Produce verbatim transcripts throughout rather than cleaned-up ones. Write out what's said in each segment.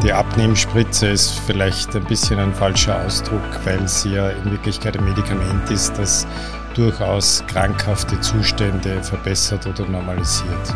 Die Abnehmspritze ist vielleicht ein bisschen ein falscher Ausdruck, weil sie ja in Wirklichkeit ein Medikament ist, das durchaus krankhafte Zustände verbessert oder normalisiert.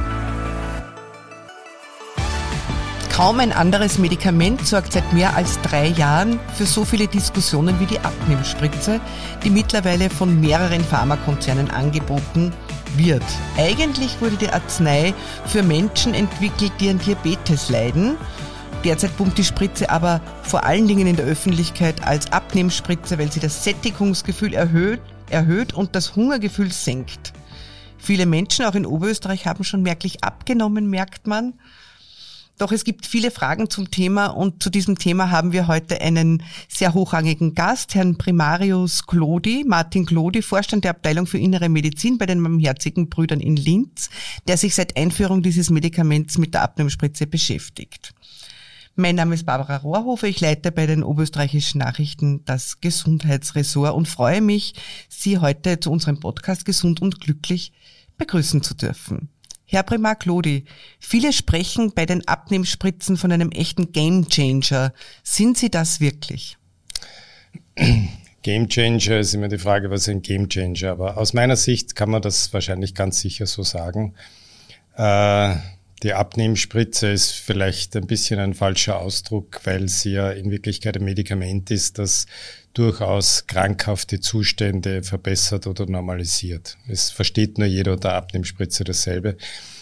Kaum ein anderes Medikament sorgt seit mehr als drei Jahren für so viele Diskussionen wie die Abnehmspritze, die mittlerweile von mehreren Pharmakonzernen angeboten wird. Eigentlich wurde die Arznei für Menschen entwickelt, die an Diabetes leiden. Derzeit pumpt die Spritze aber vor allen Dingen in der Öffentlichkeit als Abnehmspritze, weil sie das Sättigungsgefühl erhöht, erhöht und das Hungergefühl senkt. Viele Menschen, auch in Oberösterreich, haben schon merklich abgenommen, merkt man. Doch es gibt viele Fragen zum Thema und zu diesem Thema haben wir heute einen sehr hochrangigen Gast, Herrn Primarius Glody, Martin Glody, Vorstand der Abteilung für Innere Medizin bei den Barmherzigen Brüdern in Linz, der sich seit Einführung dieses Medikaments mit der Abnehmspritze beschäftigt. Mein Name ist Barbara Rohrhofer, ich leite bei den Oberösterreichischen Nachrichten das Gesundheitsressort und freue mich, Sie heute zu unserem Podcast Gesund und Glücklich begrüßen zu dürfen. Herr Primar Glody, viele sprechen bei den Abnehmspritzen von einem echten Gamechanger. Sind Sie das wirklich? Gamechanger ist immer die Frage, was ist ein Gamechanger? Aber aus meiner Sicht kann man das wahrscheinlich ganz sicher so sagen. Äh, Die Abnehmspritze ist vielleicht ein bisschen ein falscher Ausdruck, weil sie ja in Wirklichkeit ein Medikament ist, das durchaus krankhafte Zustände verbessert oder normalisiert. Es versteht nur jeder unter Abnehmspritze dasselbe.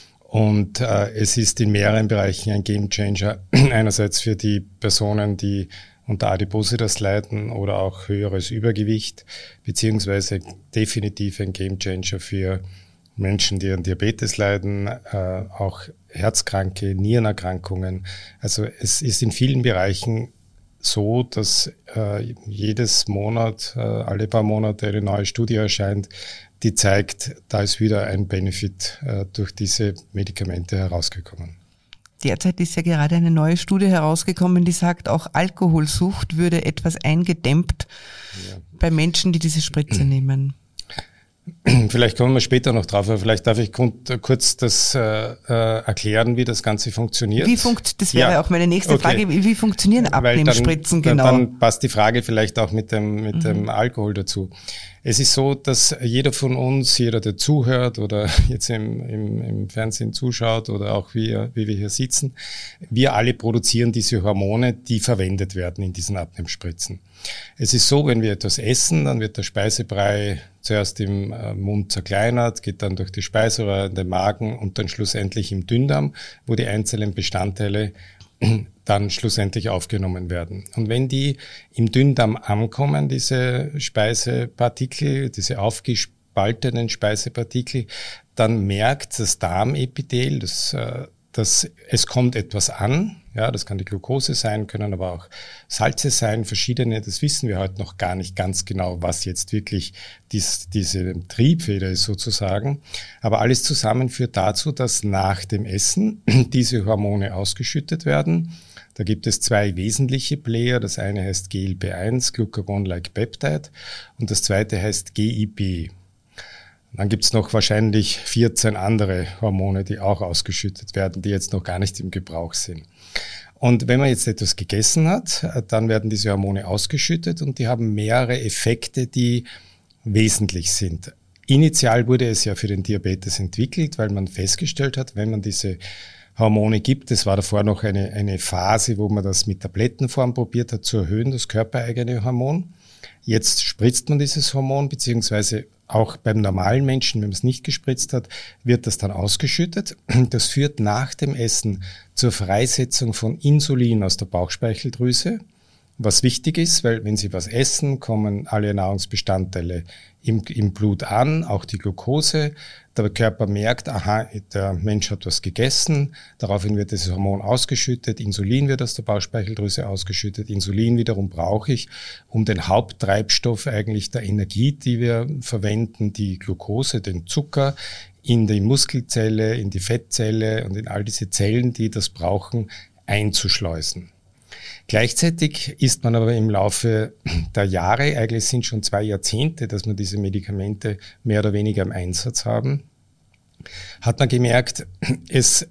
Und äh, es ist in mehreren Bereichen ein Gamechanger. Einerseits für die Personen, die unter Adipositas leiden oder auch höheres Übergewicht, beziehungsweise definitiv ein Gamechanger für Menschen, die an Diabetes leiden, äh, auch Herzkranke, Nierenerkrankungen. Also es ist in vielen Bereichen so, dass äh, jedes Monat, äh, alle paar Monate eine neue Studie erscheint, die zeigt, da ist wieder ein Benefit äh, durch diese Medikamente herausgekommen. Derzeit ist ja gerade eine neue Studie herausgekommen, die sagt, auch Alkoholsucht würde etwas eingedämmt ja. bei Menschen, die diese Spritze nehmen. Vielleicht kommen wir später noch drauf, aber vielleicht darf ich kurz das äh, erklären, wie das Ganze funktioniert. Wie funkt, das wäre ja auch meine nächste okay. Frage, wie, wie funktionieren Abnehmspritzen dann, genau? Dann passt die Frage vielleicht auch mit dem, mit mhm. dem Alkohol dazu. Es ist so, dass jeder von uns, jeder, der zuhört oder jetzt im, im, im Fernsehen zuschaut oder auch wir, wie wir hier sitzen, wir alle produzieren diese Hormone, die verwendet werden in diesen Abnehmspritzen. Es ist so, wenn wir etwas essen, dann wird der Speisebrei zuerst im Mund zerkleinert, geht dann durch die Speiseröhre in den Magen und dann schlussendlich im Dünndarm, wo die einzelnen Bestandteile dann schlussendlich aufgenommen werden. Und wenn die im Dünndarm ankommen, diese Speisepartikel, diese aufgespaltenen Speisepartikel, dann merkt das Darmepithel, dass, dass es kommt etwas an. Ja, das kann die Glucose sein, können aber auch Salze sein, verschiedene. Das wissen wir heute noch gar nicht ganz genau, was jetzt wirklich dies, diese Triebfeder ist sozusagen. Aber alles zusammen führt dazu, dass nach dem Essen diese Hormone ausgeschüttet werden. Da gibt es zwei wesentliche Player. Das eine heißt G L P eins, Glucagon-like Peptide, und das zweite heißt G I P. Dann gibt's noch wahrscheinlich vierzehn andere Hormone, die auch ausgeschüttet werden, die jetzt noch gar nicht im Gebrauch sind. Und wenn man jetzt etwas gegessen hat, dann werden diese Hormone ausgeschüttet und die haben mehrere Effekte, die wesentlich sind. Initial wurde es ja für den Diabetes entwickelt, weil man festgestellt hat, wenn man diese Hormone gibt, es war davor noch eine, eine Phase, wo man das mit Tablettenform probiert hat zu erhöhen, das körpereigene Hormon. Jetzt spritzt man dieses Hormon, beziehungsweise auch beim normalen Menschen, wenn man es nicht gespritzt hat, wird das dann ausgeschüttet. Das führt nach dem Essen zur Freisetzung von Insulin aus der Bauchspeicheldrüse, was wichtig ist, weil wenn Sie was essen, kommen alle Nahrungsbestandteile im, im Blut an, auch die Glucose. Der Körper merkt, aha, der Mensch hat was gegessen, daraufhin wird dieses Hormon ausgeschüttet, Insulin wird aus der Bauchspeicheldrüse ausgeschüttet, Insulin wiederum brauche ich, um den Haupttreibstoff eigentlich der Energie, die wir verwenden, die Glucose, den Zucker, in die Muskelzelle, in die Fettzelle und in all diese Zellen, die das brauchen, einzuschleusen. Gleichzeitig ist man aber im Laufe der Jahre, eigentlich sind schon zwei Jahrzehnte, dass wir diese Medikamente mehr oder weniger im Einsatz haben, hat man gemerkt, es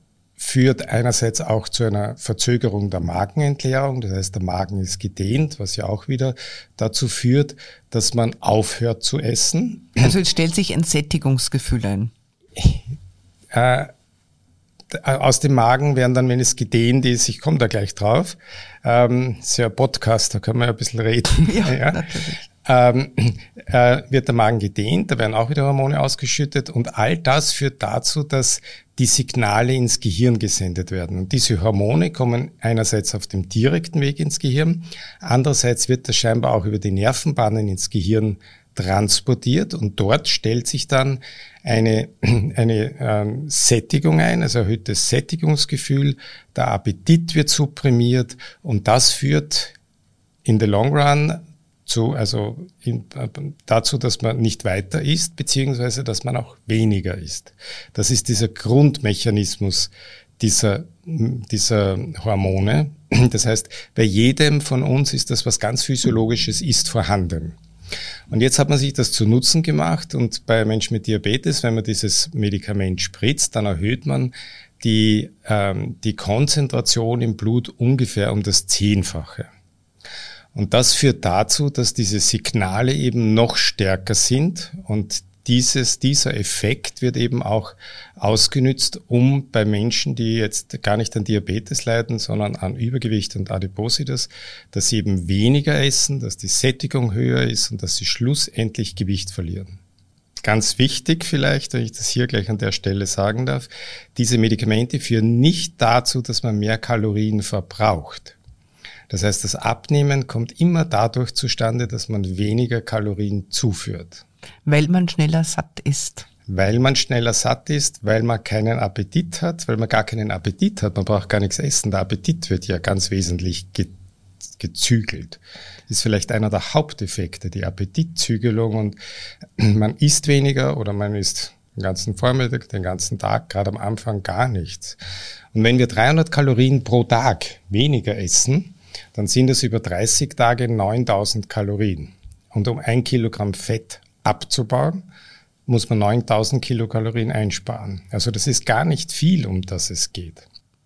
führt einerseits auch zu einer Verzögerung der Magenentleerung. Das heißt, der Magen ist gedehnt, was ja auch wieder dazu führt, dass man aufhört zu essen. Also es stellt sich ein Sättigungsgefühl ein. Äh, aus dem Magen werden dann, wenn es gedehnt ist, ich komme da gleich drauf, ähm, ist ja ein Podcast, da können wir ja ein bisschen reden. Ja, ja. Natürlich. Ähm, äh, wird der Magen gedehnt, da werden auch wieder Hormone ausgeschüttet und all das führt dazu, dass die Signale ins Gehirn gesendet werden. Und diese Hormone kommen einerseits auf dem direkten Weg ins Gehirn, andererseits wird das scheinbar auch über die Nervenbahnen ins Gehirn transportiert und dort stellt sich dann eine, eine ähm, Sättigung ein, also erhöhtes Sättigungsgefühl, der Appetit wird supprimiert und das führt in the long run zu, also in, äh, dazu, dass man nicht weiter isst, beziehungsweise dass man auch weniger isst. Das ist dieser Grundmechanismus dieser, dieser Hormone. Das heißt, bei jedem von uns ist das was ganz Physiologisches ist vorhanden. Und jetzt hat man sich das zu Nutzen gemacht und bei Menschen mit Diabetes, wenn man dieses Medikament spritzt, dann erhöht man die, ähm, die Konzentration im Blut ungefähr um das Zehnfache. Und das führt dazu, dass diese Signale eben noch stärker sind und dieses, dieser Effekt wird eben auch ausgenützt, um bei Menschen, die jetzt gar nicht an Diabetes leiden, sondern an Übergewicht und Adipositas, dass sie eben weniger essen, dass die Sättigung höher ist und dass sie schlussendlich Gewicht verlieren. Ganz wichtig vielleicht, wenn ich das hier gleich an der Stelle sagen darf, diese Medikamente führen nicht dazu, dass man mehr Kalorien verbraucht. Das heißt, das Abnehmen kommt immer dadurch zustande, dass man weniger Kalorien zuführt. Weil man schneller satt ist. Weil man schneller satt ist, weil man keinen Appetit hat, weil man gar keinen Appetit hat. Man braucht gar nichts essen. Der Appetit wird ja ganz wesentlich ge- gezügelt. Ist vielleicht einer der Haupteffekte, die Appetitzügelung. Und man isst weniger oder man isst den ganzen Vormittag, den ganzen Tag, gerade am Anfang gar nichts. Und wenn wir dreihundert Kalorien pro Tag weniger essen, dann sind es über dreißig Tage neuntausend Kalorien. Und um ein Kilogramm Fett abzubauen, muss man neuntausend Kilokalorien einsparen. Also das ist gar nicht viel, um das es geht.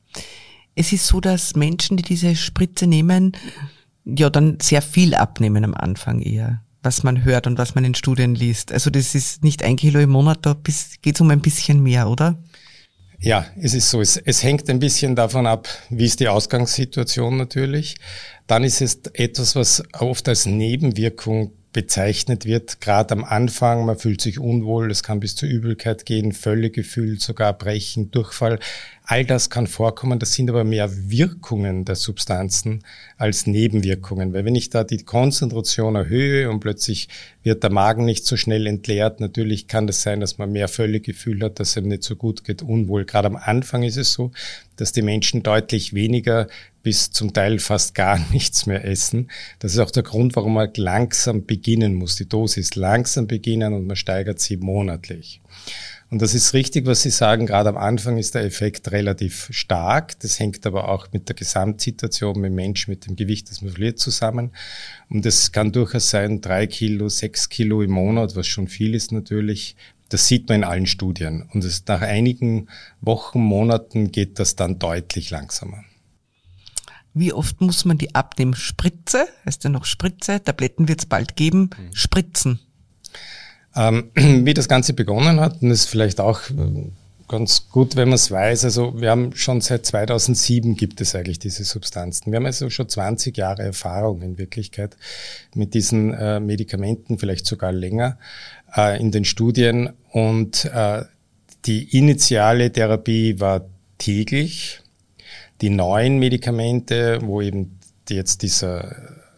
Es ist so, dass Menschen, die diese Spritze nehmen, ja dann sehr viel abnehmen am Anfang eher, was man hört und was man in Studien liest. Also das ist nicht ein Kilo im Monat, da geht es um ein bisschen mehr, oder? Ja, es ist so. Es, es hängt ein bisschen davon ab, wie ist die Ausgangssituation natürlich. Dann ist es etwas, was oft als Nebenwirkung bezeichnet wird, gerade am Anfang. Man fühlt sich unwohl, es kann bis zur Übelkeit gehen, Völlegefühl, sogar Brechen, Durchfall. All das kann vorkommen, das sind aber mehr Wirkungen der Substanzen als Nebenwirkungen. Weil wenn ich da die Konzentration erhöhe und plötzlich wird der Magen nicht so schnell entleert, natürlich kann das sein, dass man mehr Völlegefühl hat, dass es einem nicht so gut geht, unwohl. Gerade am Anfang ist es so, dass die Menschen deutlich weniger bis zum Teil fast gar nichts mehr essen. Das ist auch der Grund, warum man langsam beginnen muss. Die Dosis langsam beginnen und man steigert sie monatlich. Und das ist richtig, was Sie sagen. Gerade am Anfang ist der Effekt relativ stark. Das hängt aber auch mit der Gesamtsituation mit dem Menschen, mit dem Gewicht, das man verliert, zusammen. Und es kann durchaus sein, drei Kilo, sechs Kilo im Monat, was schon viel ist natürlich. Das sieht man in allen Studien. Und es, nach einigen Wochen, Monaten geht das dann deutlich langsamer. Wie oft muss man die Abnehmspritze, heißt ja noch Spritze, Tabletten wird es bald geben, mhm. spritzen? Ähm, wie das Ganze begonnen hat, und das ist vielleicht auch ganz gut, wenn man es weiß, also wir haben schon seit zweitausendsieben gibt es eigentlich diese Substanzen. Wir haben also schon zwanzig Jahre Erfahrung in Wirklichkeit mit diesen äh, Medikamenten, vielleicht sogar länger äh, in den Studien. Und äh, die initiale Therapie war täglich. Die neuen Medikamente, wo eben jetzt dieser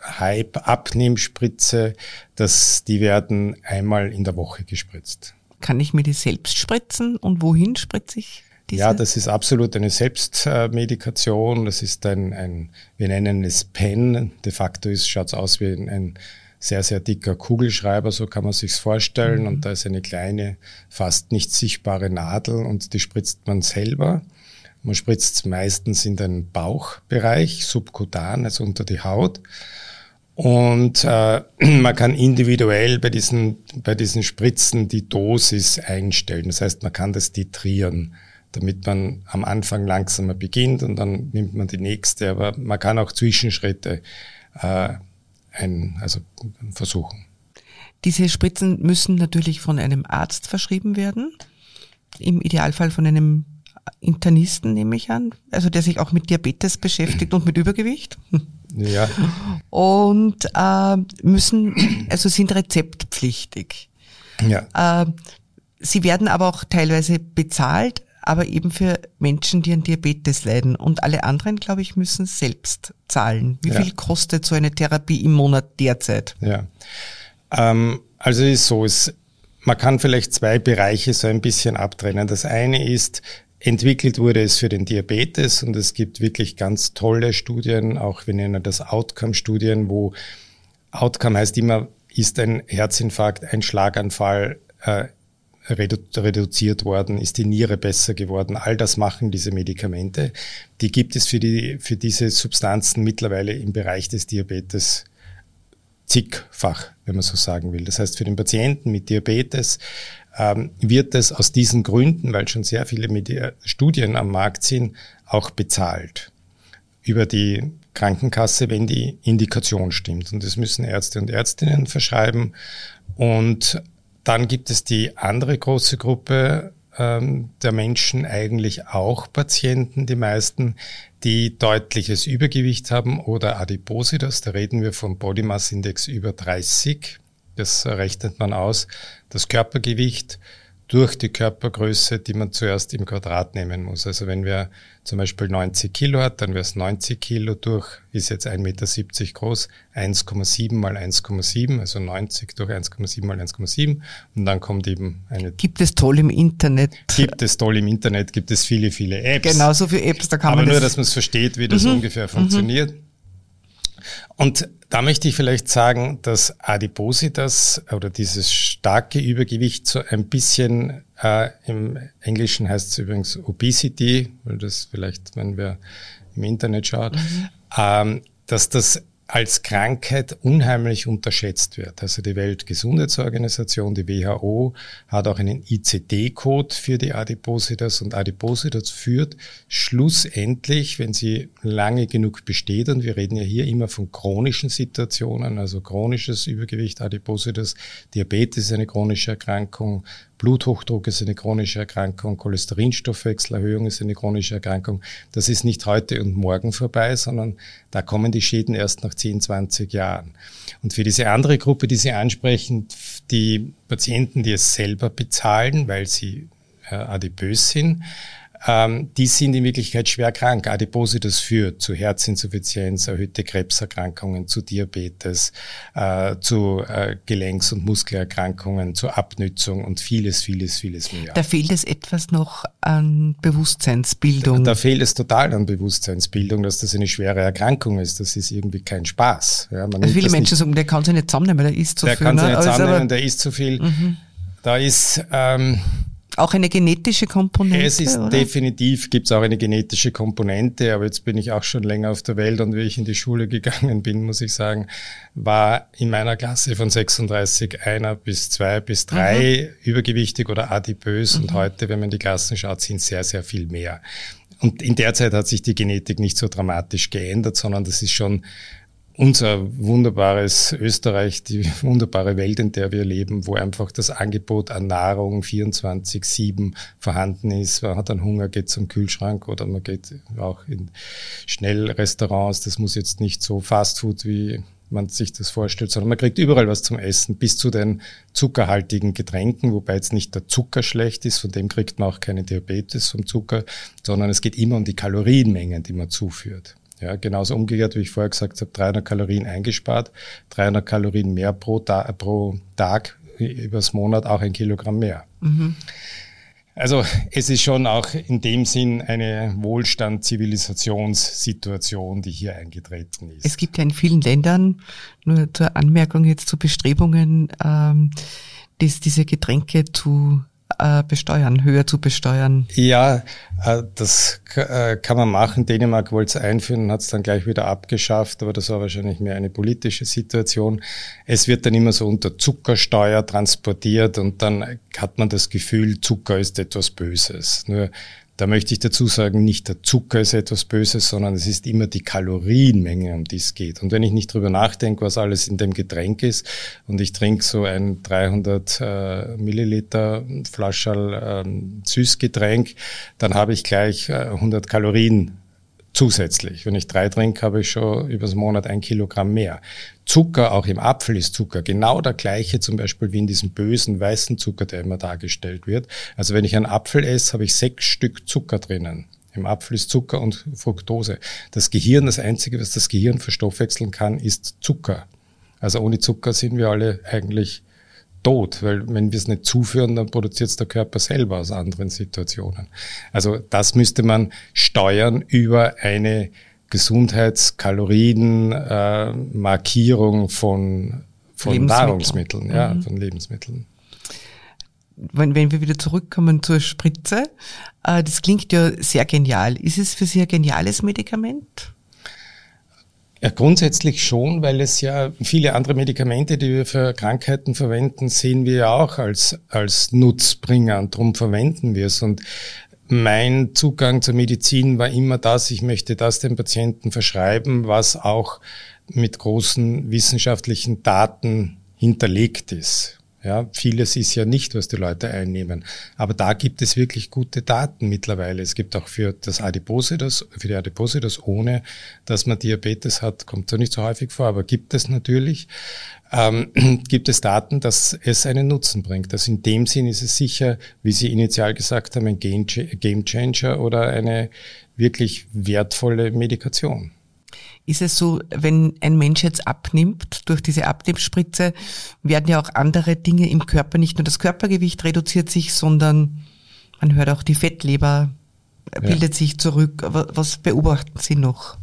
Hype-Abnehmspritze, dass die werden einmal in der Woche gespritzt. Kann ich mir die selbst spritzen und wohin spritze ich diese? Ja, das ist absolut eine Selbstmedikation. Das ist ein, ein wir nennen es Pen. De facto schaut es aus wie ein, ein sehr, sehr dicker Kugelschreiber, so kann man sich's vorstellen. Mhm. Und da ist eine kleine, fast nicht sichtbare Nadel und die spritzt man selber. Man spritzt es meistens in den Bauchbereich, subkutan, also unter die Haut. Und äh, man kann individuell bei diesen, bei diesen Spritzen die Dosis einstellen. Das heißt, man kann das titrieren. damit man am Anfang langsamer beginnt und dann nimmt man die nächste. Aber man kann auch Zwischenschritte äh, ein, also versuchen. Diese Spritzen müssen natürlich von einem Arzt verschrieben werden, im Idealfall von einem Internisten, nehme ich an, also der sich auch mit Diabetes beschäftigt und mit Übergewicht. Ja. Und äh, müssen, also sind rezeptpflichtig. Ja. Äh, sie werden aber auch teilweise bezahlt, aber eben für Menschen, die an Diabetes leiden. Und alle anderen, glaube ich, müssen selbst zahlen. Wie ja. viel kostet so eine Therapie im Monat derzeit? Ja. Ähm, also es ist so, es, man kann vielleicht zwei Bereiche so ein bisschen abtrennen. Das eine ist, entwickelt wurde es für den Diabetes und es gibt wirklich ganz tolle Studien, auch wir nennen das Outcome-Studien, wo Outcome heißt immer, ist ein Herzinfarkt, ein Schlaganfall äh, redu- reduziert worden, ist die Niere besser geworden. All das machen diese Medikamente. Die gibt es für die für diese Substanzen mittlerweile im Bereich des Diabetes zigfach, wenn man so sagen will. Das heißt, für den Patienten mit Diabetes ähm, wird es aus diesen Gründen, weil schon sehr viele Medi- Studien am Markt sind, auch bezahlt über die Krankenkasse, wenn die Indikation stimmt. Und das müssen Ärzte und Ärztinnen verschreiben. Und dann gibt es die andere große Gruppe ähm, der Menschen, eigentlich auch Patienten, die meisten, die deutliches Übergewicht haben oder Adipositas. Da reden wir vom Body Mass Index über dreißig. Das rechnet man aus. Das Körpergewicht durch die Körpergröße, die man zuerst im Quadrat nehmen muss. Also wenn wir zum Beispiel neunzig Kilo hat, dann wäre es neunzig Kilo durch, ist jetzt ein Meter siebzig groß, eins Komma sieben mal eins Komma sieben, also neunzig durch eins Komma sieben mal eins Komma sieben. Und dann kommt eben eine... Gibt es toll im Internet. Gibt es toll im Internet, gibt es viele, viele Apps. Genauso viele Apps, da kann Aber man nur, das... dass man es versteht, wie das mhm. ungefähr funktioniert. Mhm. Und da möchte ich vielleicht sagen, dass Adipositas oder dieses starke Übergewicht so ein bisschen, äh, im Englischen heißt es übrigens Obesity, weil das vielleicht, wenn wer im Internet schaut, mhm. ähm, dass das als Krankheit unheimlich unterschätzt wird. Also die Weltgesundheitsorganisation, die W H O, hat auch einen I C D-Code für die Adipositas und Adipositas führt schlussendlich, wenn sie lange genug besteht, und wir reden ja hier immer von chronischen Situationen, also chronisches Übergewicht, Adipositas, Diabetes ist eine chronische Erkrankung, Bluthochdruck ist eine chronische Erkrankung, Cholesterinstoffwechselerhöhung ist eine chronische Erkrankung. Das ist nicht heute und morgen vorbei, sondern da kommen die Schäden erst nach zehn, zwanzig Jahren. Und für diese andere Gruppe, die Sie ansprechen, die Patienten, die es selber bezahlen, weil sie äh, adipös sind, ähm, die sind in Wirklichkeit schwer krank. Adipositas führt zu Herzinsuffizienz, erhöhte Krebserkrankungen, zu Diabetes, äh, zu äh, Gelenks- und Muskelerkrankungen, zu Abnützung und vieles, vieles, vieles mehr. Da fehlt es etwas noch an Bewusstseinsbildung. Da, da fehlt es total an Bewusstseinsbildung, dass das eine schwere Erkrankung ist. Das ist irgendwie kein Spaß. Ja, man also viele Menschen nicht, sagen, der kann sich nicht zusammennehmen, der isst zu der viel. Der kann sich ne? nicht zusammennehmen, also, der isst zu viel. Mhm. Da ist... Ähm, auch eine genetische Komponente? Es ist oder? definitiv, gibt es auch eine genetische Komponente, aber jetzt bin ich auch schon länger auf der Welt und wie ich in die Schule gegangen bin, muss ich sagen, war in meiner Klasse von sechsunddreißig einer bis zwei bis drei mhm. übergewichtig oder adipös mhm. und heute, wenn man in die Klassen schaut, sind sehr, sehr viel mehr. Und in der Zeit hat sich die Genetik nicht so dramatisch geändert, sondern das ist schon unser wunderbares Österreich, die wunderbare Welt, in der wir leben, wo einfach das Angebot an Nahrung vierundzwanzig sieben vorhanden ist. Man hat einen Hunger, geht zum Kühlschrank oder man geht auch in Schnellrestaurants. Das muss jetzt nicht so Fastfood, wie man sich das vorstellt, sondern man kriegt überall was zum Essen, bis zu den zuckerhaltigen Getränken, wobei jetzt nicht der Zucker schlecht ist, von dem kriegt man auch keine Diabetes vom Zucker, sondern es geht immer um die Kalorienmengen, die man zuführt. Ja, genauso umgekehrt, wie ich vorher gesagt habe, dreihundert Kalorien eingespart, dreihundert Kalorien mehr pro, Ta- pro Tag, übers Monat auch ein Kilogramm mehr. Mhm. Also es ist schon auch in dem Sinn eine Wohlstand-Zivilisationssituation, die hier eingetreten ist. Es gibt ja in vielen Ländern, nur zur Anmerkung jetzt zu Bestrebungen, ähm, dies, diese Getränke zu besteuern, höher zu besteuern. Ja, das kann man machen. Dänemark wollte es einführen und hat es dann gleich wieder abgeschafft, aber das war wahrscheinlich mehr eine politische Situation. Es wird dann immer so unter Zuckersteuer transportiert und dann hat man das Gefühl, Zucker ist etwas Böses. Nur Da möchte ich dazu sagen, nicht der Zucker ist etwas Böses, sondern es ist immer die Kalorienmenge, um die es geht. Und wenn ich nicht drüber nachdenke, was alles in dem Getränk ist, und ich trinke so ein dreihundert äh, Milliliter Flascherl ähm, Süßgetränk, dann habe ich gleich äh, hundert Kalorien zusätzlich. Wenn ich drei trinke, habe ich schon übers Monat ein Kilogramm mehr. Zucker, auch im Apfel ist Zucker genau der gleiche, zum Beispiel wie in diesem bösen weißen Zucker, der immer dargestellt wird. Also wenn ich einen Apfel esse, habe ich sechs Stück Zucker drinnen. Im Apfel ist Zucker und Fructose. Das Gehirn, das Einzige, was das Gehirn verstoffwechseln kann, ist Zucker. Also ohne Zucker sind wir alle eigentlich tot, weil wenn wir es nicht zuführen, dann produziert es der Körper selber aus anderen Situationen. Also das müsste man steuern über eine Gesundheitskalorien-Markierung äh, von, von Nahrungsmitteln, ja, mhm. von Lebensmitteln. Wenn, wenn wir wieder zurückkommen zur Spritze, äh, das klingt ja sehr genial. Ist es für Sie ein geniales Medikament? Ja, grundsätzlich schon, weil es ja viele andere Medikamente, die wir für Krankheiten verwenden, sehen wir ja auch als, als Nutzbringer und darum verwenden wir es. Und mein Zugang zur Medizin war immer das, ich möchte das dem Patienten verschreiben, was auch mit großen wissenschaftlichen Daten hinterlegt ist. Ja, vieles ist ja nicht, was die Leute einnehmen. Aber da gibt es wirklich gute Daten mittlerweile. Es gibt auch für das Adipositas, für die Adipositas, ohne dass man Diabetes hat, kommt so nicht so häufig vor, aber gibt es natürlich, ähm, gibt es Daten, dass es einen Nutzen bringt. Also in dem Sinn ist es sicher, wie Sie initial gesagt haben, ein Game Changer oder eine wirklich wertvolle Medikation. Ist es so, wenn ein Mensch jetzt abnimmt durch diese Abnehmspritze, werden ja auch andere Dinge im Körper, nicht nur das Körpergewicht reduziert sich, sondern man hört auch, die Fettleber bildet ja. sich zurück. Aber was beobachten Sie noch?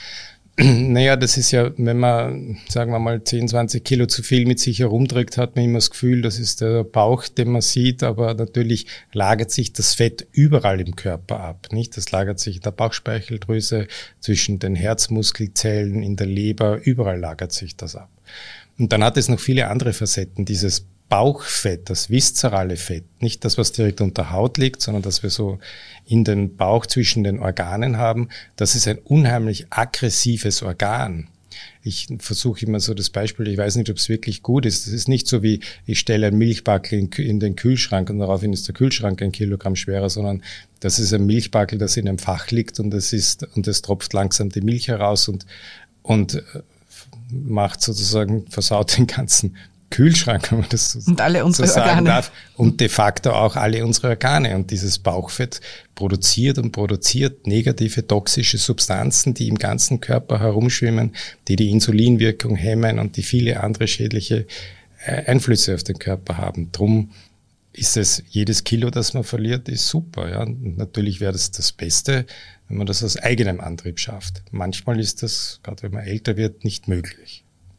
Naja, das ist ja, wenn man, sagen wir mal, zehn, zwanzig Kilo zu viel mit sich herumträgt, hat man immer das Gefühl, das ist der Bauch, den man sieht, aber natürlich lagert sich das Fett überall im Körper ab, nicht? Das lagert sich in der Bauchspeicheldrüse, zwischen den Herzmuskelzellen, in der Leber, überall lagert sich das ab. Und dann hat es noch viele andere Facetten, dieses Bauchfett, das viszerale Fett, nicht das, was direkt unter der Haut liegt, sondern das wir so in den Bauch zwischen den Organen haben, das ist ein unheimlich aggressives Organ. Ich versuche immer so das Beispiel, ich weiß nicht, ob es wirklich gut ist. Das ist nicht so wie, ich stelle ein Milchbackel in, in den Kühlschrank und daraufhin ist der Kühlschrank ein Kilogramm schwerer, sondern das ist ein Milchbackel, das in einem Fach liegt und es ist, und es tropft langsam die Milch heraus und, und macht sozusagen, versaut den ganzen Kühlschrank, wenn man das so, und alle unsere so sagen Organe. darf. Und de facto auch alle unsere Organe. Und dieses Bauchfett produziert und produziert negative toxische Substanzen, die im ganzen Körper herumschwimmen, die die Insulinwirkung hemmen und die viele andere schädliche Einflüsse auf den Körper haben. Drum ist es, jedes Kilo, das man verliert, ist super. Ja. Und natürlich wäre das das Beste, wenn man das aus eigenem Antrieb schafft. Manchmal ist das, gerade wenn man älter wird, nicht möglich.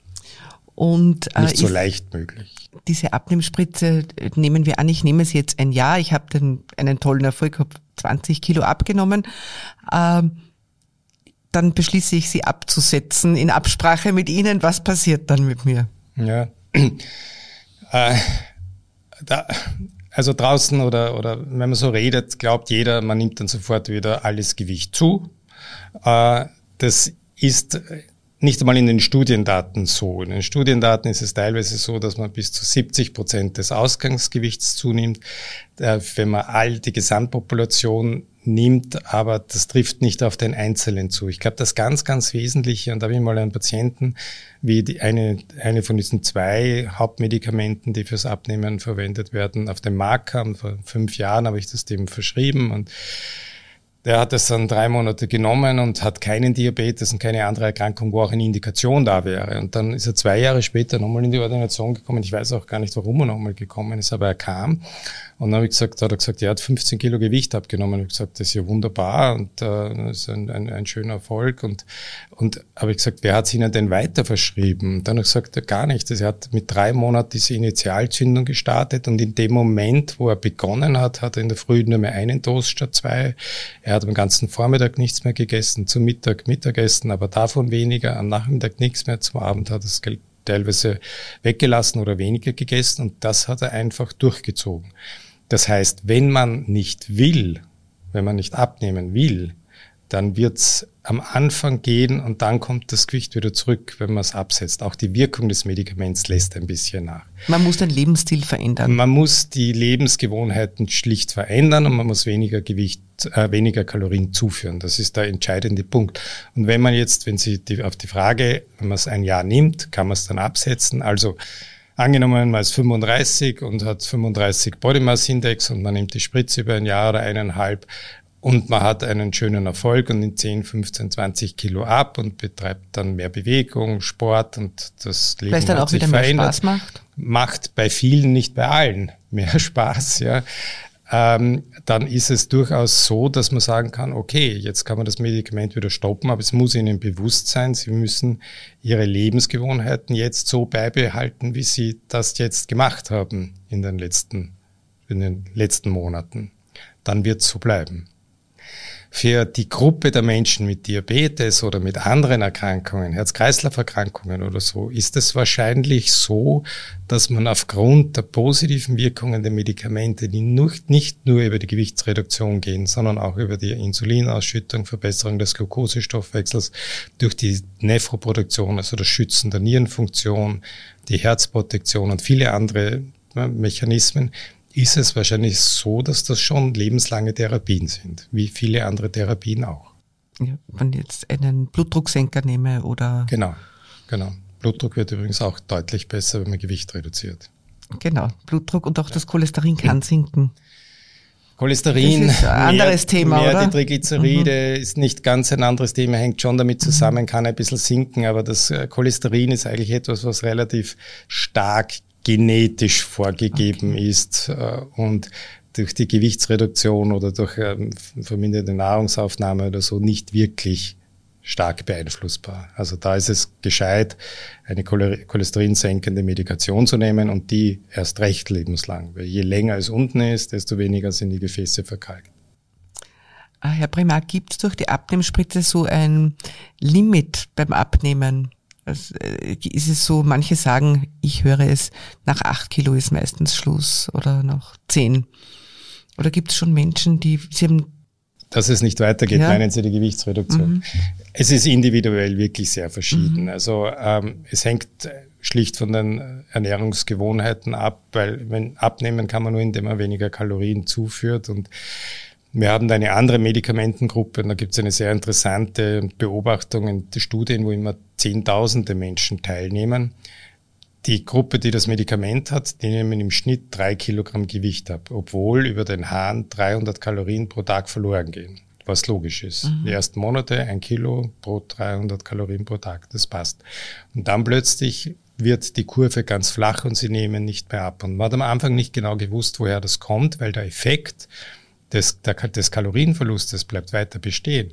Und, äh, nicht so leicht möglich. Diese Abnehmspritze nehmen wir an, ich nehme sie jetzt ein Jahr, ich habe den einen tollen Erfolg, habe zwanzig Kilo abgenommen, ähm, dann beschließe ich sie abzusetzen in Absprache mit Ihnen. Was passiert dann mit mir? Ja, äh, da, also draußen oder, oder wenn man so redet, glaubt jeder, man nimmt dann sofort wieder alles Gewicht zu. Äh, das ist nicht einmal in den Studiendaten so. In den Studiendaten ist es teilweise so, dass man bis zu siebzig Prozent des Ausgangsgewichts zunimmt, wenn man all die Gesamtpopulation nimmt, aber das trifft nicht auf den Einzelnen zu. Ich glaube, das ganz, ganz Wesentliche, und da habe ich mal einen Patienten, wie die eine, eine von diesen zwei Hauptmedikamenten, die fürs Abnehmen verwendet werden, auf den Markt kam. Vor fünf Jahren habe ich das dem verschrieben und der hat das dann drei Monate genommen und hat keinen Diabetes und keine andere Erkrankung, wo auch eine Indikation da wäre. Und dann ist er zwei Jahre später nochmal in die Ordination gekommen. Ich weiß auch gar nicht, warum er nochmal gekommen ist, aber er kam. Und dann habe ich gesagt, hat er gesagt, er hat fünfzehn Kilo Gewicht abgenommen. Ich habe gesagt, das ist ja wunderbar und äh, das ist ein, ein, ein schöner Erfolg. Und, und habe ich gesagt, wer hat es Ihnen denn weiter verschrieben? Und dann habe ich gesagt, ja, gar nicht. Er hat mit drei Monaten diese Initialzündung gestartet und in dem Moment, wo er begonnen hat, hat er in der Früh nur mehr einen Toast statt zwei. Er hat am ganzen Vormittag nichts mehr gegessen, zum Mittag Mittagessen, aber davon weniger, am Nachmittag nichts mehr, zum Abend hat er es teilweise weggelassen oder weniger gegessen und das hat er einfach durchgezogen. Das heißt, wenn man nicht will, wenn man nicht abnehmen will, dann wird es am Anfang gehen und dann kommt das Gewicht wieder zurück, wenn man es absetzt. Auch die Wirkung des Medikaments lässt ein bisschen nach. Man muss den Lebensstil verändern. Man muss die Lebensgewohnheiten schlicht verändern und man muss weniger Gewicht, äh, weniger Kalorien zuführen. Das ist der entscheidende Punkt. Und wenn man jetzt, wenn Sie die, auf die Frage, wenn man es ein Jahr nimmt, kann man es dann absetzen. Also angenommen, man ist fünfunddreißig und hat fünfunddreißig Body Mass Index und man nimmt die Spritze über ein Jahr oder eineinhalb, und man hat einen schönen Erfolg und nimmt zehn, fünfzehn, zwanzig Kilo ab und betreibt dann mehr Bewegung, Sport und das Leben Weil es dann hat auch sich wieder mehr verändert. Spaß macht? Macht bei vielen, nicht bei allen, mehr Spaß, ja. Ähm, dann ist es durchaus so, dass man sagen kann, okay, jetzt kann man das Medikament wieder stoppen, aber es muss Ihnen bewusst sein, Sie müssen Ihre Lebensgewohnheiten jetzt so beibehalten, wie Sie das jetzt gemacht haben in den letzten, in den letzten Monaten. Dann wird es so bleiben. Für die Gruppe der Menschen mit Diabetes oder mit anderen Erkrankungen, Herz-Kreislauf-Erkrankungen oder so, ist es wahrscheinlich so, dass man aufgrund der positiven Wirkungen der Medikamente, die nicht nur über die Gewichtsreduktion gehen, sondern auch über die Insulinausschüttung, Verbesserung des Glukosestoffwechsels, durch die Nephroproduktion, also das Schützen der Nierenfunktion, die Herzprotektion und viele andere Mechanismen, ist es wahrscheinlich so, dass das schon lebenslange Therapien sind, wie viele andere Therapien auch. Ja, wenn ich jetzt einen Blutdrucksenker nehme oder... Genau, genau. Blutdruck wird übrigens auch deutlich besser, wenn man Gewicht reduziert. Genau, Blutdruck und auch das Cholesterin kann sinken. Cholesterin, das ist ein anderes mehr, Thema, mehr oder? Die Triglyceride mhm. ist nicht ganz ein anderes Thema, hängt schon damit zusammen, mhm. kann ein bisschen sinken, aber das Cholesterin ist eigentlich etwas, was relativ stark genetisch vorgegeben okay. ist äh, und durch die Gewichtsreduktion oder durch ähm, verminderte Nahrungsaufnahme oder so nicht wirklich stark beeinflussbar. Also da ist es gescheit, eine cholesterinsenkende Medikation zu nehmen und die erst recht lebenslang. Weil je länger es unten ist, desto weniger sind die Gefäße verkalkt. Herr Primar, gibt es durch die Abnehmspritze so ein Limit beim Abnehmen? Also ist es so, manche sagen, ich höre es, nach acht Kilo ist meistens Schluss oder nach zehn. Oder gibt es schon Menschen, die, sie haben... Dass es nicht weitergeht, ja. Meinen Sie die Gewichtsreduktion? Mhm. Es ist individuell wirklich sehr verschieden. Mhm. Also ähm, es hängt schlicht von den Ernährungsgewohnheiten ab, weil wenn abnehmen kann man nur, indem man weniger Kalorien zuführt. Und wir haben da eine andere Medikamentengruppe und da gibt es eine sehr interessante Beobachtung in den Studien, wo immer Zehntausende Menschen teilnehmen. Die Gruppe, die das Medikament hat, die nehmen im Schnitt drei Kilogramm Gewicht ab, obwohl über den Hahn dreihundert Kalorien pro Tag verloren gehen, was logisch ist. Mhm. Die ersten Monate ein Kilo pro dreihundert Kalorien pro Tag, das passt. Und dann plötzlich wird die Kurve ganz flach und sie nehmen nicht mehr ab. Und man hat am Anfang nicht genau gewusst, woher das kommt, weil der Effekt des, der, des Kalorienverlustes bleibt weiter bestehen.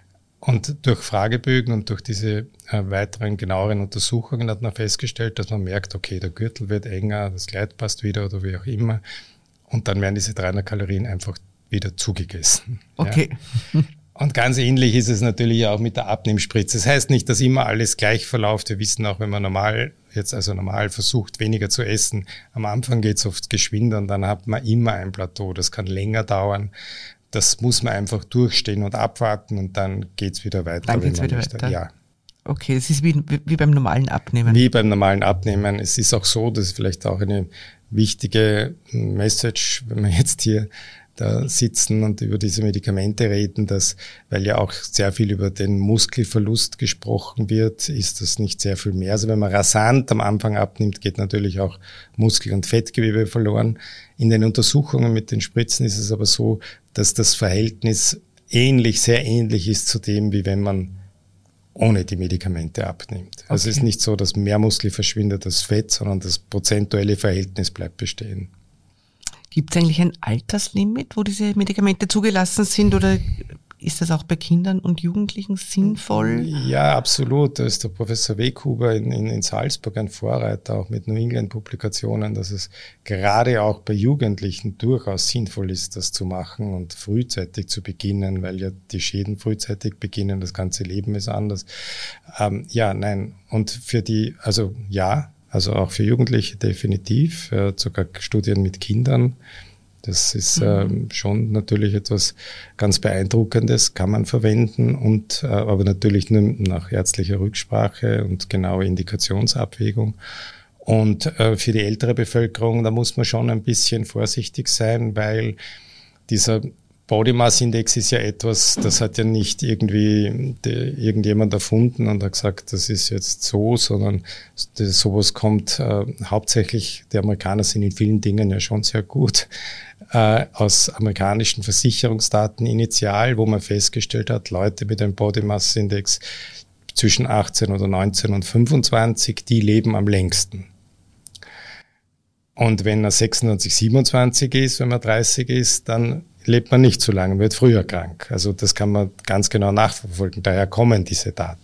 Und durch Fragebögen und durch diese äh, weiteren, genaueren Untersuchungen hat man festgestellt, dass man merkt, okay, der Gürtel wird enger, das Kleid passt wieder oder wie auch immer. Und dann werden diese dreihundert Kalorien einfach wieder zugegessen. Okay. Ja. Und ganz ähnlich ist es natürlich auch mit der Abnehmspritze. Das heißt nicht, dass immer alles gleich verläuft. Wir wissen auch, wenn man normal, jetzt also normal versucht, weniger zu essen, am Anfang geht es oft geschwinder und dann hat man immer ein Plateau. Das kann länger dauern. Das muss man einfach durchstehen und abwarten und dann geht's wieder weiter. Dann geht's wieder möchte. weiter. Ja. Okay, es ist wie, wie beim normalen Abnehmen. Wie beim normalen Abnehmen. Es ist auch so, das ist vielleicht auch eine wichtige Message, wenn wir jetzt hier da sitzen und über diese Medikamente reden, dass, weil ja auch sehr viel über den Muskelverlust gesprochen wird, ist das nicht sehr viel mehr. Also wenn man rasant am Anfang abnimmt, geht natürlich auch Muskel- und Fettgewebe verloren. In den Untersuchungen mit den Spritzen ist es aber so, dass das Verhältnis ähnlich, sehr ähnlich ist zu dem, wie wenn man ohne die Medikamente abnimmt. Also okay. Es ist nicht so, dass mehr Muskel verschwindet als Fett, sondern das prozentuelle Verhältnis bleibt bestehen. Gibt es eigentlich ein Alterslimit, wo diese Medikamente zugelassen sind, oder ist das auch bei Kindern und Jugendlichen sinnvoll? Ja, absolut. Da ist der Professor Weghuber in, in, in Salzburg ein Vorreiter, auch mit New England-Publikationen, dass es gerade auch bei Jugendlichen durchaus sinnvoll ist, das zu machen und frühzeitig zu beginnen, weil ja die Schäden frühzeitig beginnen, das ganze Leben ist anders. Ähm, ja, nein. Und für die, also ja, also auch für Jugendliche definitiv, äh, sogar Studien mit Kindern, Das ist mhm. ähm, schon natürlich etwas ganz Beeindruckendes, kann man verwenden, und äh, aber natürlich nur nach ärztlicher Rücksprache und genauer Indikationsabwägung. Und äh, für die ältere Bevölkerung, da muss man schon ein bisschen vorsichtig sein, weil dieser Body Mass Index ist ja etwas, das hat ja nicht irgendwie die, irgendjemand erfunden und hat gesagt, das ist jetzt so, sondern das, sowas kommt äh, hauptsächlich, die Amerikaner sind in vielen Dingen ja schon sehr gut, äh, aus amerikanischen Versicherungsdaten initial, wo man festgestellt hat, Leute mit einem Body Mass Index zwischen achtzehn oder neunzehn und fünfundzwanzig, die leben am längsten. Und wenn er sechsundzwanzig, siebenundzwanzig ist, wenn man dreißig ist, dann lebt man nicht so lange, wird früher krank. Also das kann man ganz genau nachverfolgen. Daher kommen diese Daten.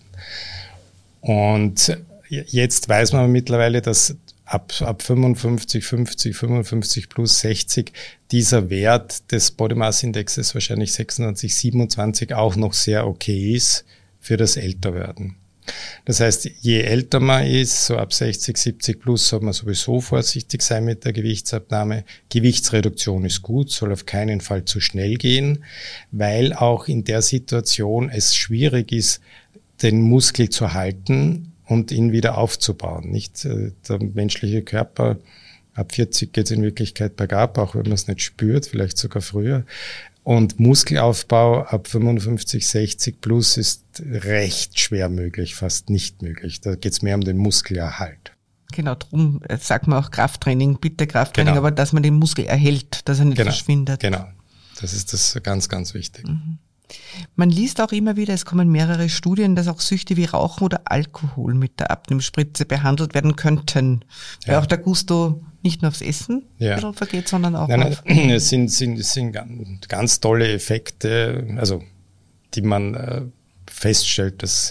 Und jetzt weiß man mittlerweile, dass ab, ab fünfundfünfzig, fünfzig, fünfundfünfzig plus sechzig dieser Wert des Body Mass Indexes, wahrscheinlich sechsundzwanzig, siebenundzwanzig, auch noch sehr okay ist für das Älterwerden. Das heißt, je älter man ist, so ab sechzig, siebzig plus, soll man sowieso vorsichtig sein mit der Gewichtsabnahme. Gewichtsreduktion ist gut, soll auf keinen Fall zu schnell gehen, weil auch in der Situation es schwierig ist, den Muskel zu halten und ihn wieder aufzubauen. Nicht der menschliche Körper, ab vierzig geht es in Wirklichkeit bergab, auch wenn man es nicht spürt, vielleicht sogar früher. Und Muskelaufbau ab fünfundfünfzig, sechzig plus ist recht schwer möglich, fast nicht möglich. Da geht es mehr um den Muskelerhalt. Genau, darum sagt man auch Krafttraining, bitte Krafttraining, genau. aber dass man den Muskel erhält, dass er nicht genau. verschwindet. Genau, das ist das ganz, ganz wichtig. Mhm. Man liest auch immer wieder, es kommen mehrere Studien, dass auch Süchte wie Rauchen oder Alkohol mit der Abnehmspritze behandelt werden könnten. Ja. Weil auch der Gusto nicht nur aufs Essen ja. vergeht, sondern auch nein, auf... Nein, es sind, sind, es sind ganz, ganz tolle Effekte, also die man äh, feststellt, dass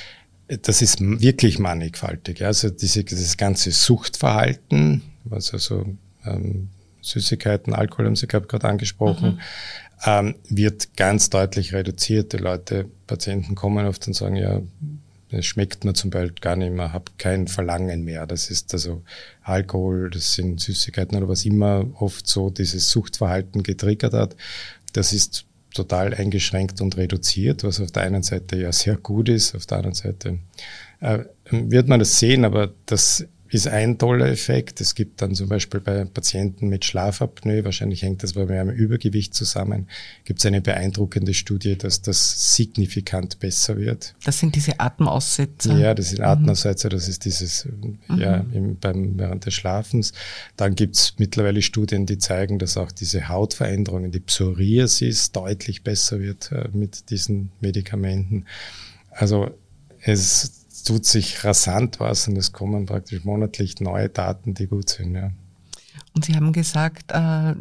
das ist wirklich mannigfaltig. Ja? Also diese, dieses ganze Suchtverhalten, was also ähm, Süßigkeiten, Alkohol haben Sie gerade angesprochen, mhm. ähm, wird ganz deutlich reduziert. Die Leute, Patienten kommen oft und sagen, ja, es schmeckt mir zum Beispiel gar nicht mehr, habe kein Verlangen mehr. Das ist also Alkohol, das sind Süßigkeiten oder was immer oft so dieses Suchtverhalten getriggert hat. Das ist total eingeschränkt und reduziert, was auf der einen Seite ja sehr gut ist, auf der anderen Seite äh, wird man das sehen, aber das ist ein toller Effekt. Es gibt dann zum Beispiel bei Patienten mit Schlafapnoe, wahrscheinlich hängt das bei einem Übergewicht zusammen, gibt es eine beeindruckende Studie, dass das signifikant besser wird. Das sind diese Atemaussetzer? Ja, das sind Atemaussetzer, das ist dieses, mhm. ja, im, beim, während des Schlafens. Dann gibt es mittlerweile Studien, die zeigen, dass auch diese Hautveränderungen, die Psoriasis deutlich besser wird äh, mit diesen Medikamenten. Also es tut sich rasant was und es kommen praktisch monatlich neue Daten, die gut sind. Ja. Und Sie haben gesagt, äh,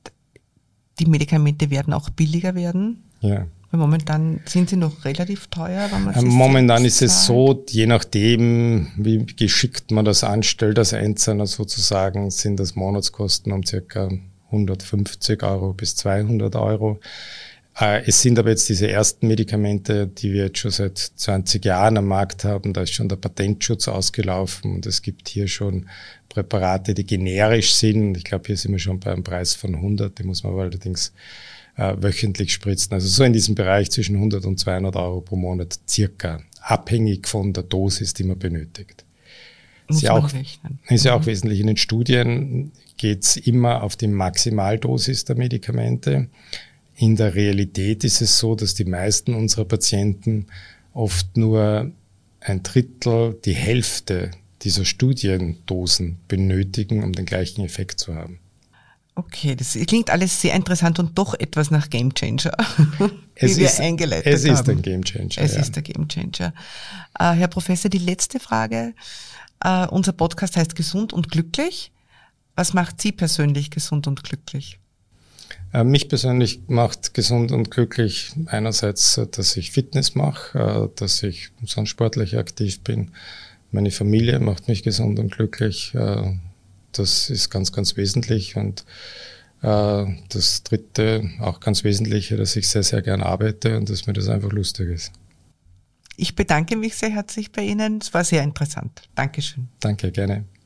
die Medikamente werden auch billiger werden? Ja. Weil momentan sind sie noch relativ teuer. Wenn man ähm, momentan ist es so, je nachdem, wie geschickt man das anstellt, als Einzelner sozusagen, sind das Monatskosten um circa hundertfünfzig Euro bis zweihundert Euro. Es sind aber jetzt diese ersten Medikamente, die wir jetzt schon seit zwanzig Jahren am Markt haben. Da ist schon der Patentschutz ausgelaufen und es gibt hier schon Präparate, die generisch sind. Ich glaube, hier sind wir schon bei einem Preis von hundert. Die muss man aber allerdings äh, wöchentlich spritzen. Also so in diesem Bereich zwischen hundert und zweihundert Euro pro Monat circa, abhängig von der Dosis, die man benötigt. Muss ist ja man auch, rechnen. ist ja auch mhm. wesentlich in den Studien, geht es immer auf die Maximaldosis der Medikamente. In der Realität ist es so, dass die meisten unserer Patienten oft nur ein Drittel, die Hälfte dieser Studiendosen benötigen, um den gleichen Effekt zu haben. Okay, das klingt alles sehr interessant und doch etwas nach Gamechanger, wie es wir ist, eingeleitet es haben. Es ist ein Gamechanger. Es ja. ist der Gamechanger. Äh, Herr Professor, die letzte Frage. Äh, unser Podcast heißt Gesund und Glücklich. Was macht Sie persönlich gesund und glücklich? Mich persönlich macht gesund und glücklich einerseits, dass ich Fitness mache, dass ich sonst sportlich aktiv bin. Meine Familie macht mich gesund und glücklich. Das ist ganz, ganz wesentlich. Und das Dritte, auch ganz Wesentliche, dass ich sehr, sehr gern arbeite und dass mir das einfach lustig ist. Ich bedanke mich sehr herzlich bei Ihnen. Es war sehr interessant. Dankeschön. Danke, gerne.